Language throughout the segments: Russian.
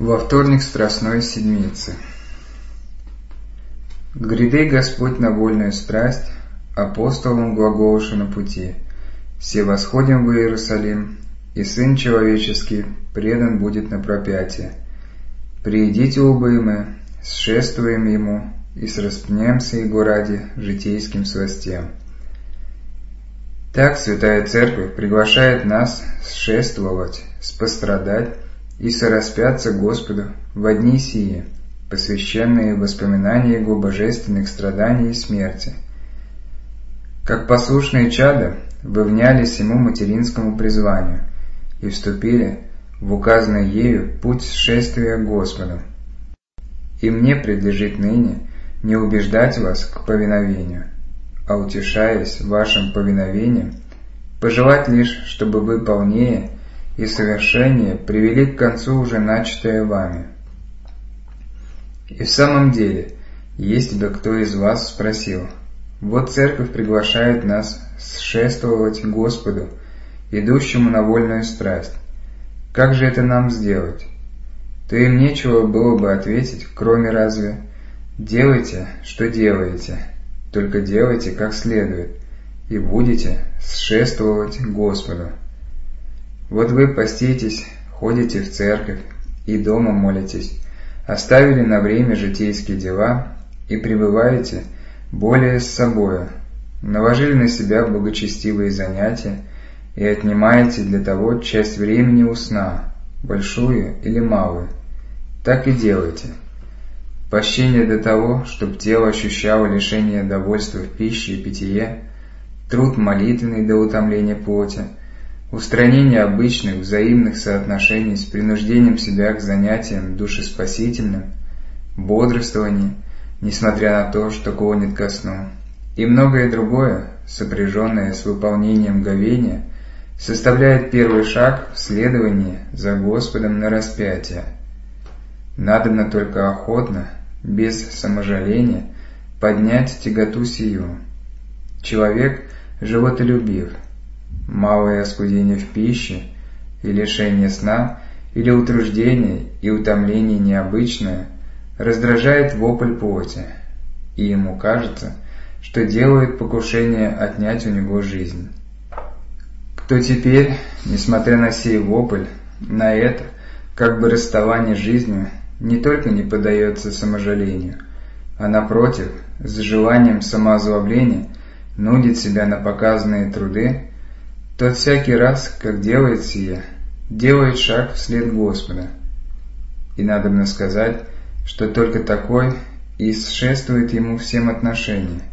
Во вторник Страстной Седмицы. Гряды Господь на вольную страсть, апостолам глаголуша на пути. Все восходим в Иерусалим, и Сын Человеческий предан будет на пропятие. Приидите, убы мы, сшествуем Ему, и сраспнемся Его ради житейским сластям. Так Святая Церковь приглашает нас сшествовать, спострадать и сораспяться Господу во дни сии, посвященные воспоминанию Его божественных страданий и смерти. Как послушные чада, вы внялись Ему материнскому призванию и вступили в указанный ею путь шествия к Господу. И мне предлежит ныне не убеждать вас к повиновению, а, утешаясь вашим повиновением, пожелать лишь, чтобы вы полнее и совершеннее привели к концу уже начатое вами. И в самом деле, если бы кто из вас спросил: вот Церковь приглашает нас шествовать Господу, идущему на вольную страсть, как же это нам сделать? То им нечего было бы ответить, кроме разве: делайте, что делаете, только делайте как следует, и будете шествовать Господу. Вот вы поститесь, ходите в церковь и дома молитесь, оставили на время житейские дела и пребываете более с собою, наложили на себя благочестивые занятия и отнимаете для того часть времени у сна, большую или малую. Так и делайте. Пощение до того, чтоб тело ощущало лишение довольства в пище и питье, труд молитвенный до утомления плоти, устранение обычных взаимных соотношений с принуждением себя к занятиям душеспасительным, бодрствование, несмотря на то, что клонит ко сну, и многое другое, сопряженное с выполнением говения, составляет первый шаг в следовании за Господом на распятие. Надобно только охотно, без саможаления, поднять тяготу сию. Человек животолюбив. Малое оскудение в пище и лишение сна или утруждение и утомление необычное раздражает вопль плоти, и ему кажется, что делает покушение отнять у него жизнь. Кто теперь, несмотря на сей вопль, на это, как бы расставание с жизнью, не только не поддается саможалению, а напротив, с желанием самоозлобления нудит себя на показанные труды, тот всякий раз, как делает сие, делает шаг вслед Господа. И надобно сказать, что только такой и сшествует Ему всем отношения.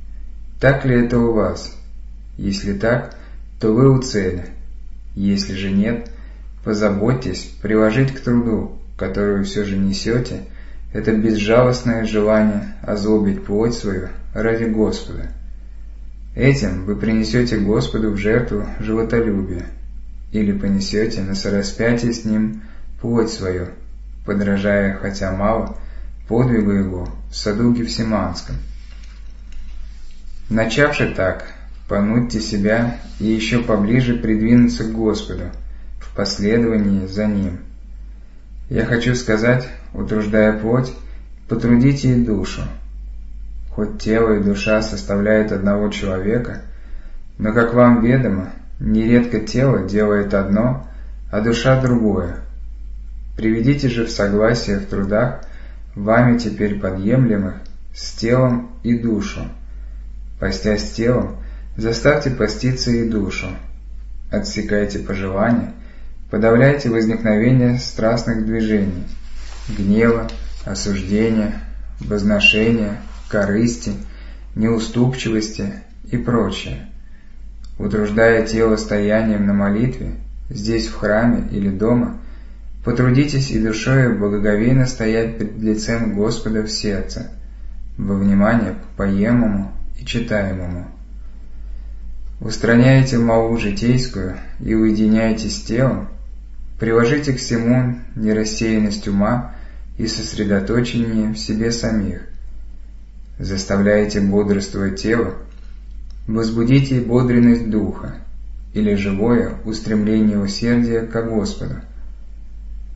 Так ли это у вас? Если так, то вы у цели. Если же нет, позаботьтесь приложить к труду, который вы все же несете, это безжалостное желание озлобить плоть свою ради Господа. Этим вы принесете Господу в жертву животолюбие, или понесете на сораспятие с Ним плоть свою, подражая, хотя мало, подвигу Его в саду Гефсиманском. Начавши так, понудьте себя и еще поближе придвинуться к Господу, в последовании за Ним. Я хочу сказать, утруждая плоть, потрудите и душу. Хоть тело и душа составляют одного человека, но, как вам ведомо, нередко тело делает одно, а душа другое. Приведите же в согласие в трудах, вами теперь подъемлемых, с телом и душу. Постясь телом, заставьте поститься и душу. Отсекайте пожелания, подавляйте возникновение страстных движений, гнева, осуждения, возношения, корысти, неуступчивости и прочее. Утруждая тело стоянием на молитве, здесь в храме или дома, потрудитесь и душою благоговейно стоять пред лицем Господа в сердце, во внимание к поемому и читаемому. Устраняйте молву житейскую и уединяйтесь с телом, приложите к всему нерассеянность ума и сосредоточение в себе самих. Заставляете бодрствовать тело, возбудите бодренность духа, или живое устремление усердия ко Господу.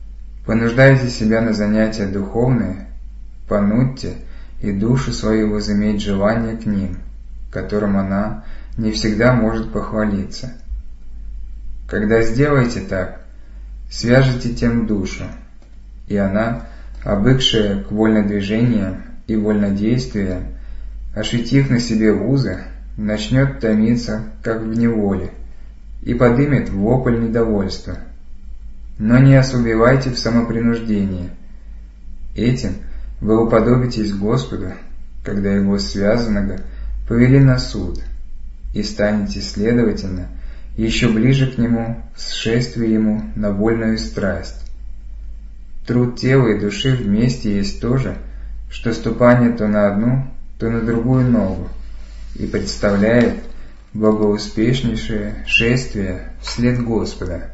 Понуждайте себя на занятия духовные, понудьте и душу свою возыметь желание к ним, которым она не всегда может похвалиться. Когда сделаете так, свяжете тем душу, и она, обыкшая к вольнодвижениям и вольнодействиям, ощутив на себе узы, начнет томиться, как в неволе, и подымет вопль недовольства. Но не ослабевайте в самопринуждении. Этим вы уподобитесь Господу, когда Его связанного повели на суд, и станете, следовательно, еще ближе к Нему в сшествии Ему на вольную страсть. Труд тела и души вместе есть то же, что ступание то на одну, то на другую ногу, и представляет благоуспешнейшее шествие вслед Господа.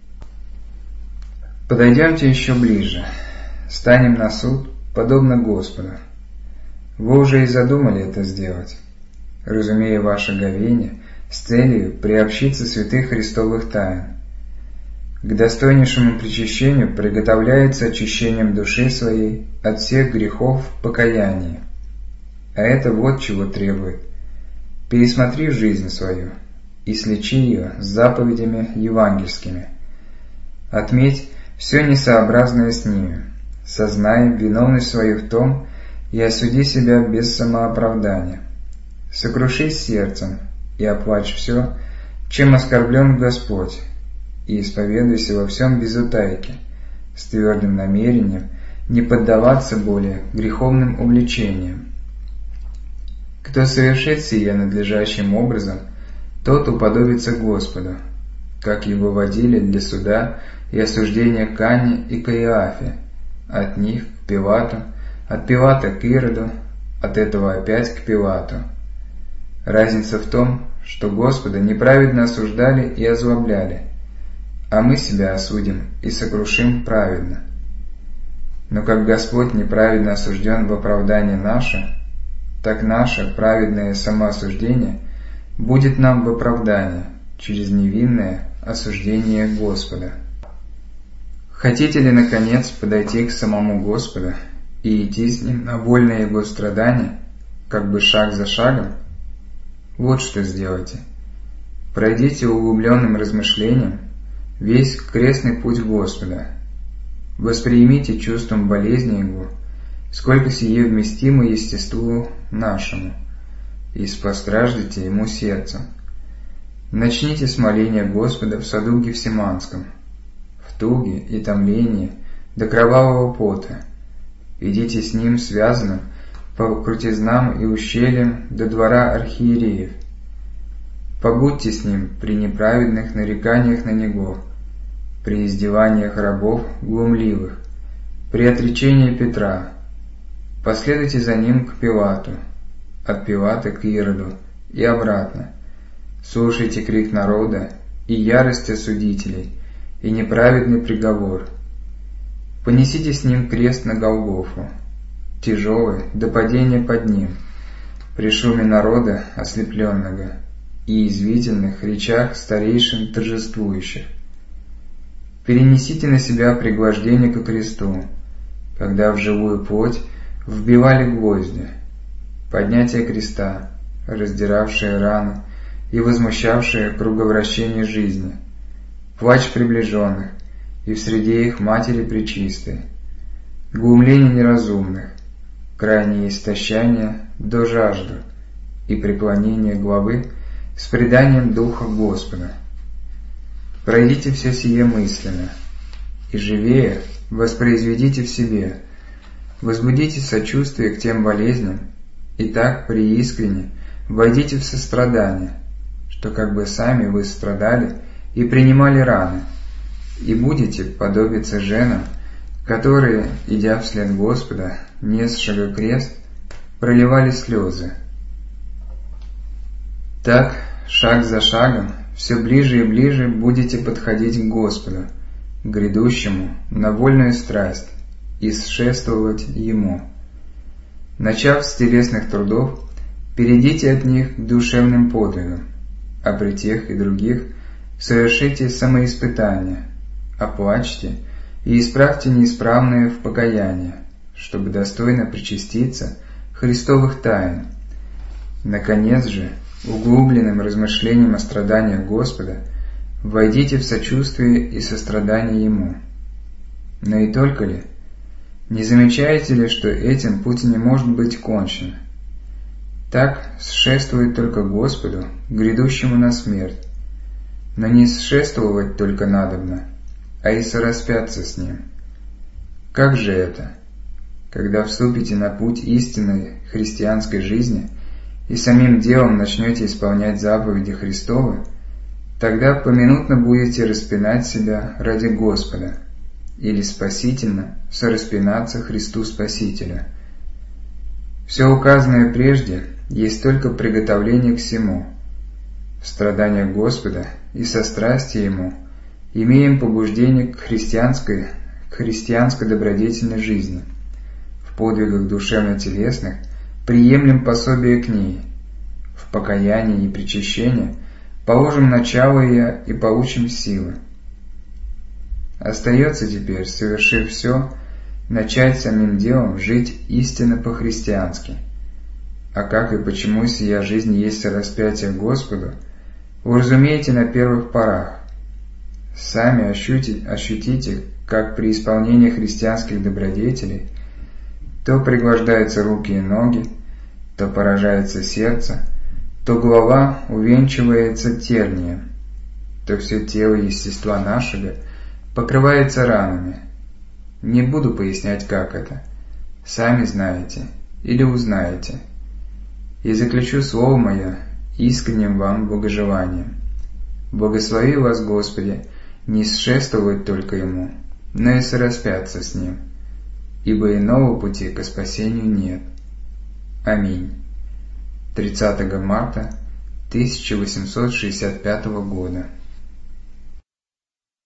Подойдемте еще ближе, станем на суд, подобно Господу. Вы уже и задумали это сделать, разумея ваше говение с целью приобщиться святых Христовых тайн. К достойнейшему причащению приготовляется очищением души своей от всех грехов в покаянии. А это вот чего требует. Пересмотри жизнь свою и сличи ее с заповедями евангельскими. Отметь все несообразное с ними, сознай виновность свою в том и осуди себя без самооправдания. Сокрушись сердцем и оплачь все, чем оскорблен Господь, и исповедуйся во всем без утайки, с твердым намерением не поддаваться более греховным увлечениям. Кто совершит сие надлежащим образом, тот уподобится Господу, как его водили для суда и осуждения к Анне и Каиафе, от них к Пилату, от Пилата к Ироду, от этого опять к Пилату. Разница в том, что Господа неправедно осуждали и озлобляли, а мы себя осудим и сокрушим праведно. Но как Господь неправедно осужден в оправдание наше, так наше праведное самоосуждение будет нам в оправдание через невинное осуждение Господа. Хотите ли, наконец, подойти к самому Господу и идти с Ним на вольное Его страдание, как бы шаг за шагом? Вот что сделайте. Пройдите углубленным размышлением весь крестный путь Господа. Воспримите чувством болезни Его, сколько сие вместимо естеству нашему, и спостраждите Ему сердцем. Начните с моления Господа в саду Гефсиманском, в туге и томлении до кровавого пота. Идите с Ним связанным по крутизнам и ущельям до двора архиереев. Побудьте с Ним при неправедных нареканиях на Него, при издеваниях рабов глумливых, при отречении Петра. Последуйте за Ним к Пилату, от Пилата к Ироду и обратно. Слушайте крик народа и ярость осудителей, и неправедный приговор. Понесите с Ним крест на Голгофу, тяжелый до падения под Ним, при шуме народа ослепленного и извительных речах старейшин торжествующих. Перенесите на себя пригвождение ко кресту, когда в живую плоть вбивали гвозди, поднятие креста, раздиравшее рану и возмущавшее круговращение жизни, плач приближенных и в среде их матери пречистой, глумление неразумных, крайнее истощание до жажды и преклонение главы с преданием Духа Господа. Пройдите все сие мысленно, и живее воспроизведите в себе, возбудите сочувствие к тем болезням, и так преискренне войдите в сострадание, что как бы сами вы страдали и принимали раны, и будете подобиться женам, которые, идя вслед Господа, несшего крест, проливали слезы. Так, шаг за шагом, все ближе и ближе будете подходить к Господу, к грядущему на вольную страсть, и сшествовать Ему. Начав с телесных трудов, перейдите от них к душевным подвигам, а при тех и других совершите самоиспытание, оплачьте и исправьте неисправные в покаяние, чтобы достойно причаститься Христовых тайн. Наконец же, углубленным размышлением о страданиях Господа, войдите в сочувствие и сострадание Ему. Но и только ли? Не замечаете ли, что этим путь не может быть кончен? Так сшествует только Господу, грядущему на смерть. Но не сшествовать только надобно, а и сораспяться с Ним. Как же это? Когда вступите на путь истинной христианской жизни и самим делом начнете исполнять заповеди Христовы, тогда поминутно будете распинать себя ради Господа, или спасительно сораспинаться Христу Спасителю. Все указанное прежде есть только приготовление к сему. В страданиях Господа и сострастии Ему имеем побуждение к христианской добродетельной жизни. В подвигах душевно-телесных приемлем пособие к ней. В покаянии и причащении положим начало ее и получим силы. Остается теперь, совершив все, начать самим делом жить истинно по-христиански. А как и почему сия жизнь есть распятие Господу, вы разумеете на первых порах. Сами ощутите, как при исполнении христианских добродетелей то пригвождаются руки и ноги, то поражается сердце, то голова увенчивается тернием, то все тело естества нашего покрывается ранами. Не буду пояснять, как это. Сами знаете или узнаете. И заключу слово мое искренним вам благожеланием. Благослови вас, Господи, не сшествовать только Ему, но и сораспяться с Ним, ибо иного пути ко спасению нет. Аминь. 30 марта 1865 года.